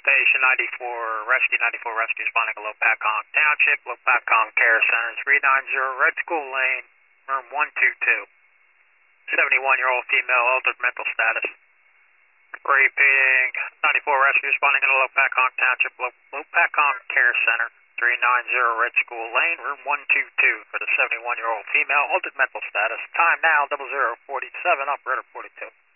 patient 94, rescue 94, rescue responding to Lopakong Township, Lopakong Care Center, 390 Red School Lane, room 122. 71-year-old female, altered mental status. Repeating, 94 rescue responding to Lopakong Township, Lopakong Care Center, 390 Red School Lane, room 122 for the 71-year-old female, altered mental status. Time now, 0047, operator 42.